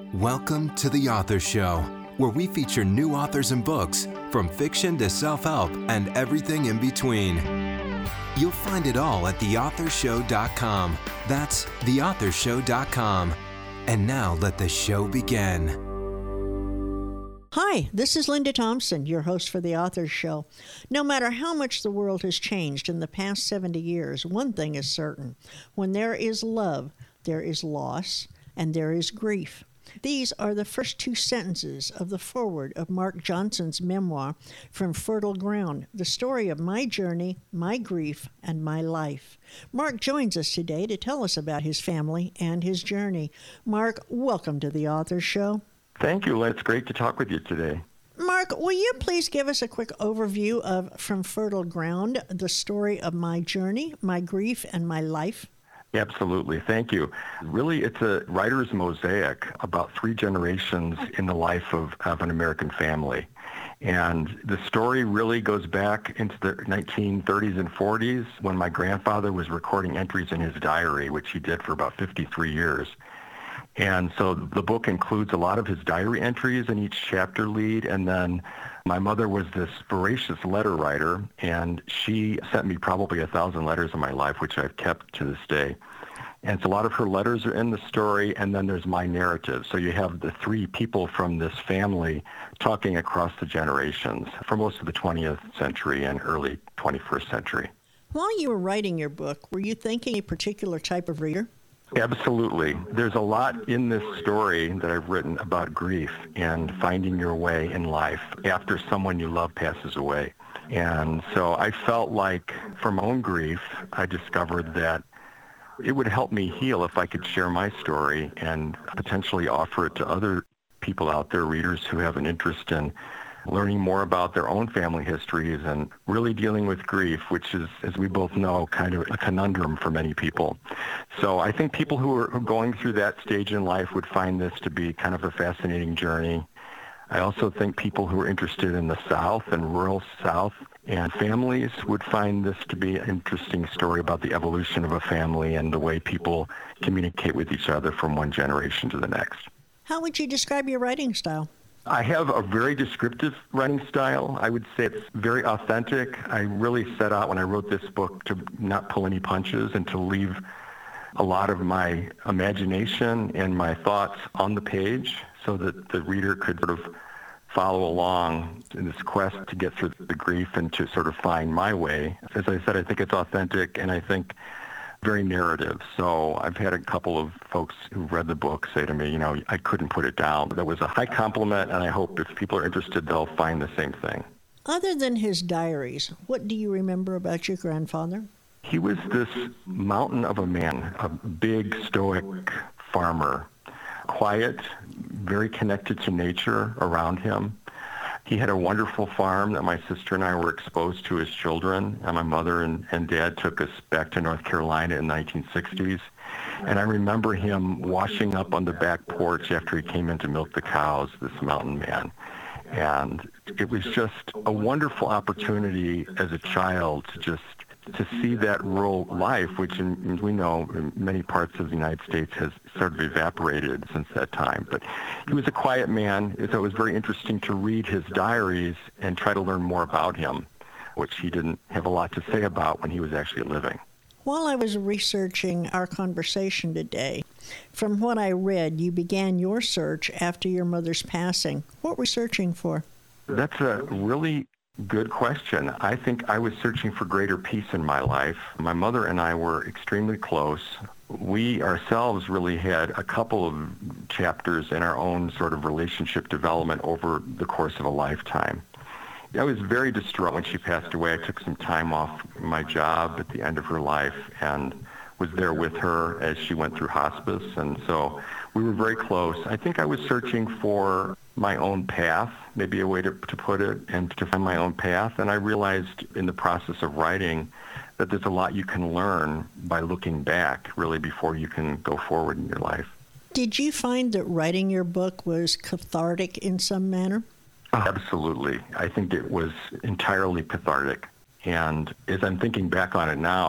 Welcome to The Author Show, where we feature new authors and books, from fiction to self-help and everything in between. You'll find it all at theauthorshow.com. That's theauthorshow.com. And now let the show begin. Hi, this is Linda Thompson, your host for The Authors Show. No matter how much the world has changed in the past 70 years, one thing is certain. When there is love, there is loss, and there is grief. These are the first two sentences of the foreword of Mark Johnson's memoir, From Fertile Ground, the story of my journey, my grief, and my life. Mark joins us today to tell us about his family and his journey. Mark, welcome to The Authors Show. Thank you, Lynn. It's great to talk with you today. Mark, will you please give us a quick overview of From Fertile Ground, the story of my journey, my grief, and my life? Absolutely. Thank you. Really, it's a writer's mosaic about three generations in the life of an American family. And the story really goes back into the 1930s and 40s when my grandfather was recording entries in his diary, which he did for about 53 years. And so the book includes a lot of his diary entries in each chapter lead. And then my mother was this voracious letter writer, and she sent me probably 1,000 letters in my life, which I've kept to this day. And so a lot of her letters are in the story, and then there's my narrative. So you have the three people from this family talking across the generations for most of the 20th century and early 21st century. While you were writing your book, were you thinking a particular type of reader? Absolutely. There's a lot in this story that I've written about grief and finding your way in life after someone you love passes away. And so I felt like from my own grief, I discovered that it would help me heal if I could share my story and potentially offer it to other people out there, readers who have an interest in learning more about their own family histories and really dealing with grief, which is, as we both know, kind of a conundrum for many people. So I think people who are going through that stage in life would find this to be kind of a fascinating journey. I also think people who are interested in the South and rural South and families would find this to be an interesting story about the evolution of a family and the way people communicate with each other from one generation to the next. How would you describe your writing style? I have a very descriptive writing style. I would say it's very authentic. I really set out when I wrote this book to not pull any punches and to leave a lot of my imagination and my thoughts on the page so that the reader could sort of follow along in this quest to get through the grief and to sort of find my way. As I said, I think it's authentic and I think very narrative. So I've had a couple of folks who've read the book say to me, I couldn't put it down. That was a high compliment, and I hope if people are interested, they'll find the same thing. Other than his diaries, what do you remember about your grandfather? He was this mountain of a man, a big, stoic farmer, quiet, very connected to nature around him. He had a wonderful farm that my sister and I were exposed to as children. And my mother and dad took us back to North Carolina in the 1960s. And I remember him washing up on the back porch after he came in to milk the cows, this mountain man. And it was just a wonderful opportunity as a child to see that rural life, which we know in many parts of the United States has sort of evaporated since that time. But he was a quiet man. So it was very interesting to read his diaries and try to learn more about him, which he didn't have a lot to say about when he was actually living. While I was researching our conversation today, from what I read, you began your search after your mother's passing. What were you searching for? That's a really good question. I think I was searching for greater peace in my life. My mother and I were extremely close. We ourselves really had a couple of chapters in our own sort of relationship development over the course of a lifetime. I was very distraught when she passed away. I took some time off my job at the end of her life and was there with her as she went through hospice. And so we were very close. I think I was searching for my own path, maybe a way to put it, and to find my own path. And I realized in the process of writing that there's a lot you can learn by looking back, really, before you can go forward in your life. Did you find that writing your book was cathartic in some manner? Absolutely. I think it was entirely cathartic. And as I'm thinking back on it now,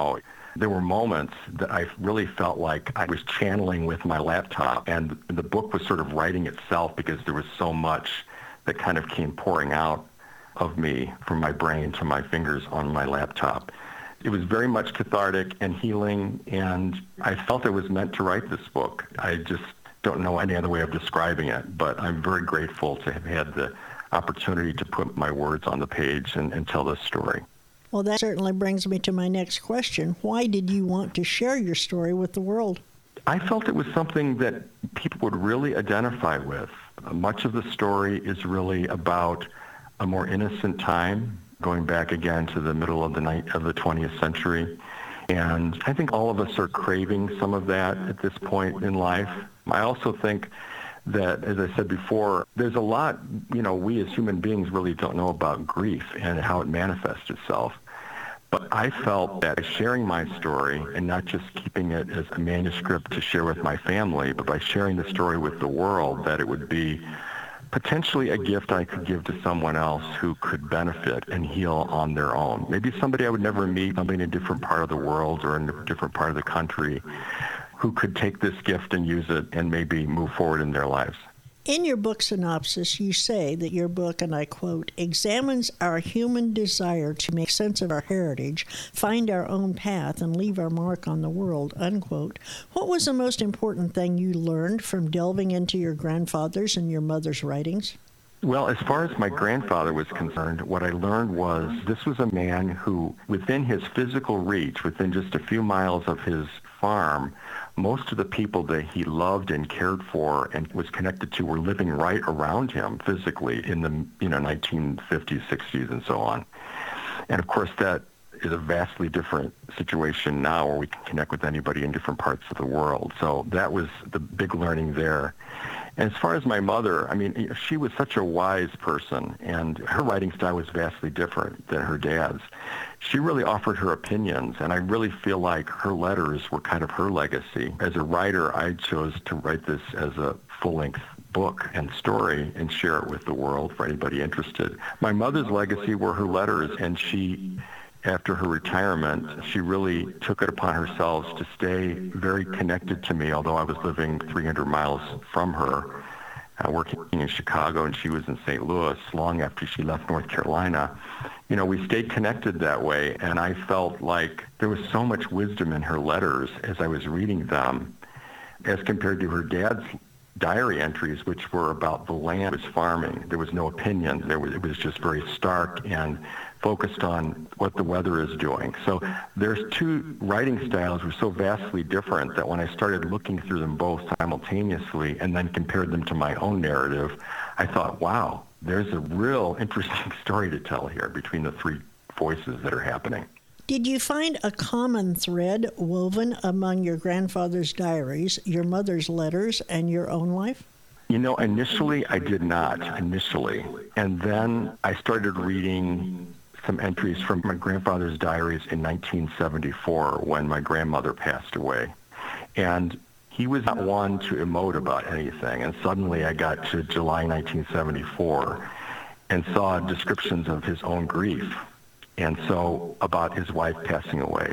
there were moments that I really felt like I was channeling with my laptop, and the book was sort of writing itself because there was so much that kind of came pouring out of me from my brain to my fingers on my laptop. It was very much cathartic and healing, and I felt I was meant to write this book. I just don't know any other way of describing it, but I'm very grateful to have had the opportunity to put my words on the page and tell this story. Well, that certainly brings me to my next question. Why did you want to share your story with the world? I felt it was something that people would really identify with. Much of the story is really about a more innocent time, going back again to the middle of the 20th century. And I think all of us are craving some of that at this point in life. I also think that, as I said before, there's a lot, we as human beings really don't know about grief and how it manifests itself. But I felt that by sharing my story and not just keeping it as a manuscript to share with my family, but by sharing the story with the world, that it would be potentially a gift I could give to someone else who could benefit and heal on their own. Maybe somebody I would never meet, somebody in a different part of the world or in a different part of the country who could take this gift and use it and maybe move forward in their lives. In your book synopsis, you say that your book, and I quote, examines our human desire to make sense of our heritage, find our own path, and leave our mark on the world, unquote. What was the most important thing you learned from delving into your grandfather's and your mother's writings? Well, as far as my grandfather was concerned, what I learned was this was a man who, within his physical reach, within just a few miles of his farm, most of the people that he loved and cared for and was connected to were living right around him physically in the 1950s, 60s, and so on. And of course, that is a vastly different situation now where we can connect with anybody in different parts of the world. So that was the big learning there. And as far as my mother, she was such a wise person, and her writing style was vastly different than her dad's. She really offered her opinions, and I really feel like her letters were kind of her legacy. As a writer, I chose to write this as a full-length book and story and share it with the world for anybody interested. My mother's legacy were her letters, and she, after her retirement, she really took it upon herself to stay very connected to me, although I was living 300 miles from her, working in Chicago, and she was in St. Louis long after she left North Carolina. We stayed connected that way, and I felt like there was so much wisdom in her letters as I was reading them as compared to her dad's diary entries, which were about the land he was farming. There was no opinion. It was just very stark and focused on what the weather is doing. So there's two writing styles were so vastly different that when I started looking through them both simultaneously and then compared them to my own narrative, I thought, wow, there's a real interesting story to tell here between the three voices that are happening. Did you find a common thread woven among your grandfather's diaries, your mother's letters, and your own life? Initially I did not, And then I started reading some entries from my grandfather's diaries in 1974 when my grandmother passed away. And he was not one to emote about anything. And suddenly I got to July 1974 and saw descriptions of his own grief. And so about his wife passing away.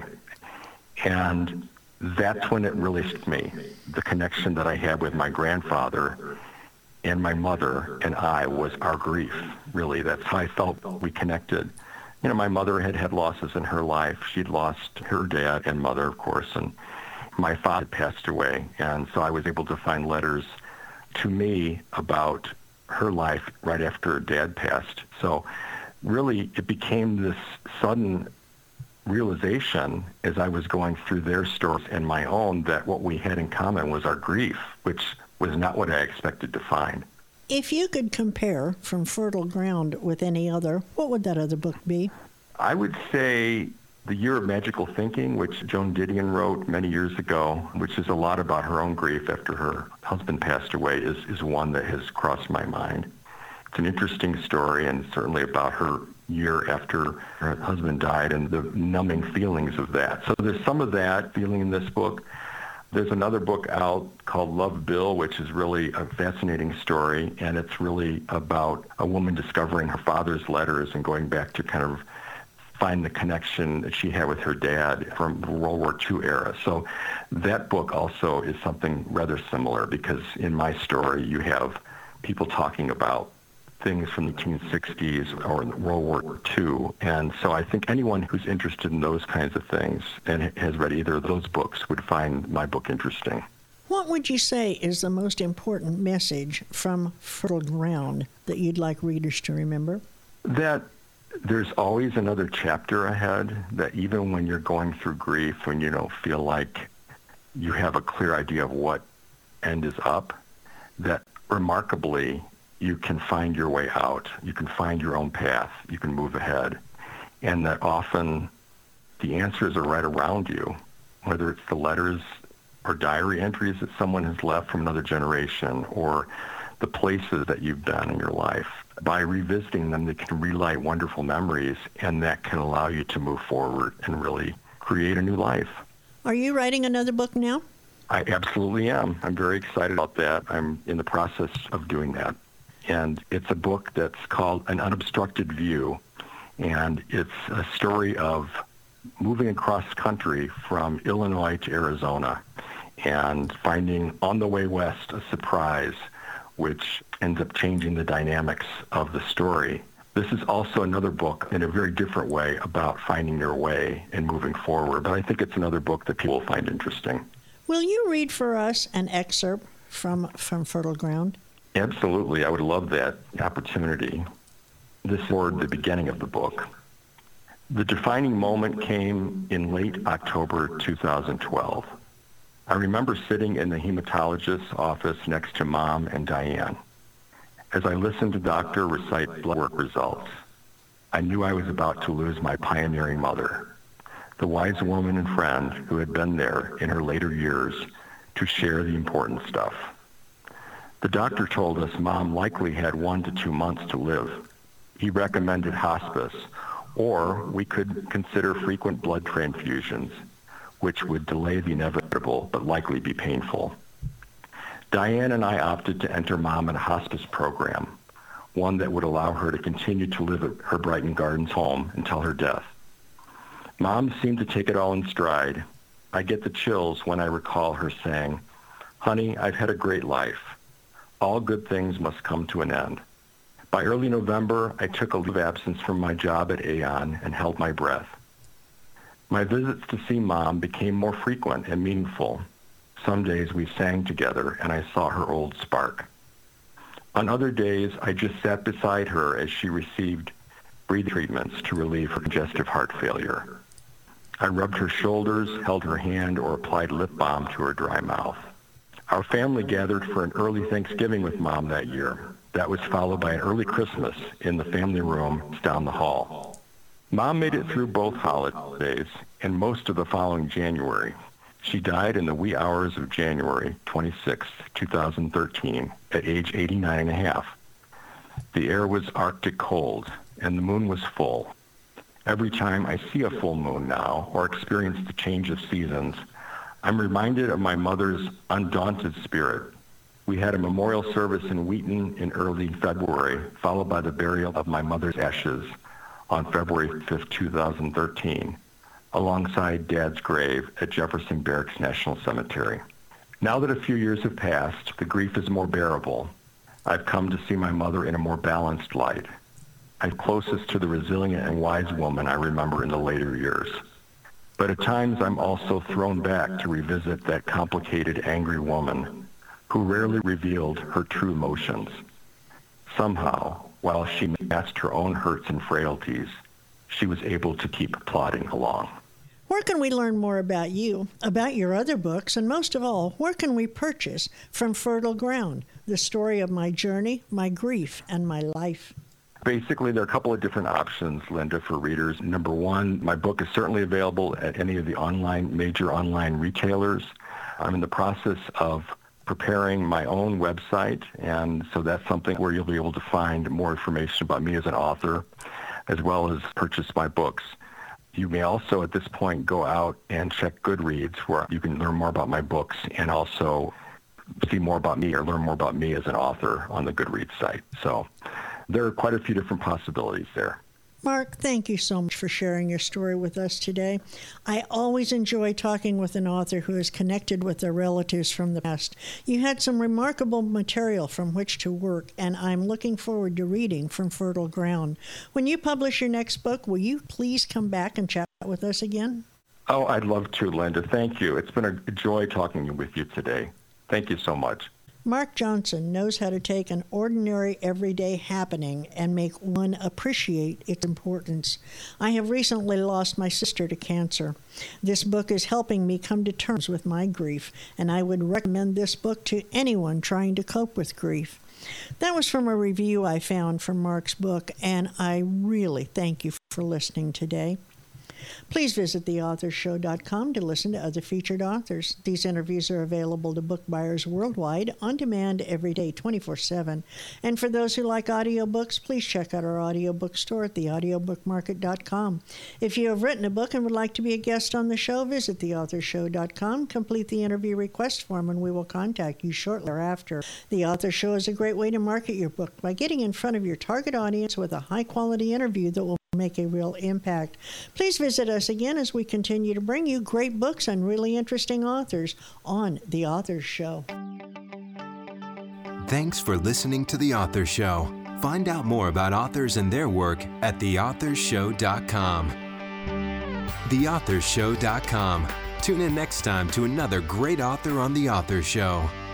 And that's when it really struck me, the connection that I had with my grandfather and my mother and I was our grief, really. That's how I felt we connected. My mother had had losses in her life. She'd lost her dad and mother, of course, and my father had passed away. And so I was able to find letters to me about her life right after her dad passed. So really, it became this sudden realization as I was going through their stories and my own that what we had in common was our grief, which was not what I expected to find. If you could compare From Fertile Ground with any other, what would that other book be? I would say The Year of Magical Thinking, which Joan Didion wrote many years ago, which is a lot about her own grief after her husband passed away, is one that has crossed my mind. It's an interesting story, and certainly about her year after her husband died and the numbing feelings of that. So there's some of that feeling in this book. There's another book out called Love Bill, which is really a fascinating story, and it's really about a woman discovering her father's letters and going back to kind of find the connection that she had with her dad from the World War II era. So that book also is something rather similar, because in my story you have people talking about things from the 1960s or World War II. And so I think anyone who's interested in those kinds of things and has read either of those books would find my book interesting. What would you say is the most important message from Fertile Ground that you'd like readers to remember? That there's always another chapter ahead, that even when you're going through grief, when you don't feel like you have a clear idea of what end is up, that remarkably you can find your way out. You can find your own path. You can move ahead. And that often the answers are right around you, whether it's the letters or diary entries that someone has left from another generation, or the places that you've been in your life. By revisiting them, they can relight wonderful memories, and that can allow you to move forward and really create a new life. Are you writing another book now? I absolutely am. I'm very excited about that. I'm in the process of doing that. And it's a book that's called An Unobstructed View, and it's a story of moving across country from Illinois to Arizona and finding on the way west a surprise which ends up changing the dynamics of the story. This is also another book in a very different way about finding your way and moving forward, but I think it's another book that people will find interesting. Will you read for us an excerpt from Fertile Ground? Absolutely. I would love that opportunity. This is toward the beginning of the book. The defining moment came in late October 2012. I remember sitting in the hematologist's office next to Mom and Diane. As I listened to the doctor recite blood work results, I knew I was about to lose my pioneering mother, the wise woman and friend who had been there in her later years to share the important stuff. The doctor told us Mom likely had 1 to 2 months to live. He recommended hospice, or we could consider frequent blood transfusions, which would delay the inevitable but likely be painful. Diane and I opted to enter Mom in a hospice program, one that would allow her to continue to live at her Brighton Gardens home until her death. Mom seemed to take it all in stride. I get the chills when I recall her saying, "Honey, I've had a great life. All good things must come to an end." By early November, I took a leave of absence from my job at Aon and held my breath. My visits to see Mom became more frequent and meaningful. Some days we sang together and I saw her old spark. On other days, I just sat beside her as she received breathing treatments to relieve her congestive heart failure. I rubbed her shoulders, held her hand, or applied lip balm to her dry mouth. Our family gathered for an early Thanksgiving with Mom that year. That was followed by an early Christmas in the family room down the hall. Mom made it through both holidays and most of the following January. She died in the wee hours of January 26, 2013, at age 89 and a half. The air was Arctic cold, and the moon was full. Every time I see a full moon now or experience the change of seasons, I'm reminded of my mother's undaunted spirit. We had a memorial service in Wheaton in early February, followed by the burial of my mother's ashes on February 5, 2013, alongside Dad's grave at Jefferson Barracks National Cemetery. Now that a few years have passed, the grief is more bearable. I've come to see my mother in a more balanced light. I'm closest to the resilient and wise woman I remember in the later years. But at times I'm also thrown back to revisit that complicated, angry woman who rarely revealed her true emotions. Somehow, while she masked her own hurts and frailties, she was able to keep plodding along. Where can we learn more about you, about your other books, and most of all, where can we purchase From Fertile Ground, the story of my journey, my grief, and my life? Basically, there are a couple of different options, Linda, for readers. Number one, my book is certainly available at any of the major online retailers. I'm in the process of preparing my own website, and so that's something where you'll be able to find more information about me as an author, as well as purchase my books. You may also, at this point, go out and check Goodreads, where you can learn more about my books and also see more about me or learn more about me as an author on the Goodreads site. So there are quite a few different possibilities there. Mark, thank you so much for sharing your story with us today. I always enjoy talking with an author who is connected with their relatives from the past. You had some remarkable material from which to work, and I'm looking forward to reading From Fertile Ground. When you publish your next book, will you please come back and chat with us again? Oh, I'd love to, Linda. Thank you. It's been a joy talking with you today. Thank you so much. Mark Johnson knows how to take an ordinary, everyday happening and make one appreciate its importance. I have recently lost my sister to cancer. This book is helping me come to terms with my grief, and I would recommend this book to anyone trying to cope with grief. That was from a review I found for Mark's book, and I really thank you for listening today. Please visit theauthorshow.com to listen to other featured authors. These interviews are available to book buyers worldwide, on demand every day, 24/7. And for those who like audiobooks, please check out our audiobook store at theaudiobookmarket.com. If you have written a book and would like to be a guest on the show, visit theauthorshow.com, complete the interview request form, and we will contact you shortly thereafter. The Author Show is a great way to market your book by getting in front of your target audience with a high-quality interview that will make a real impact. Please visit us again as we continue to bring you great books and really interesting authors on The Author Show. Thanks for listening to The Author Show. Find out more about authors and their work at theauthorshow.com. Theauthorshow.com. Tune in next time to another great author on The Author Show.